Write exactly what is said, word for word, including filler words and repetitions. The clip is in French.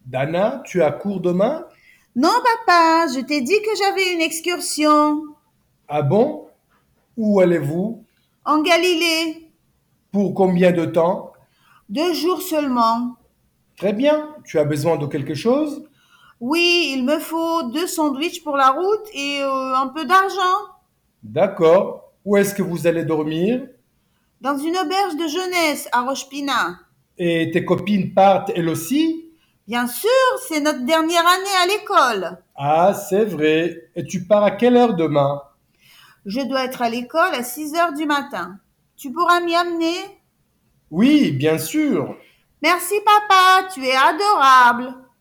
Dana, tu as cours demain? Non, papa, je t'ai dit que j'avais une excursion Ah bon? Où allez-vous? en Galilée. Pour combien de temps? Deux jours seulement. Très bien. Tu as besoin de quelque chose? Oui, il me faut deux sandwichs pour la route et euh, un peu d'argent. D'accord. Où est-ce que vous allez dormir? Dans une auberge de jeunesse à Rochepina. Et tes copines partent elles aussi? Bien sûr, c'est notre dernière année à l'école. Ah, c'est vrai. Et tu pars à quelle heure demain? Je dois être à l'école à six heures du matin. Tu pourras m'y amener? Oui, bien sûr. Merci, papa, tu es adorable.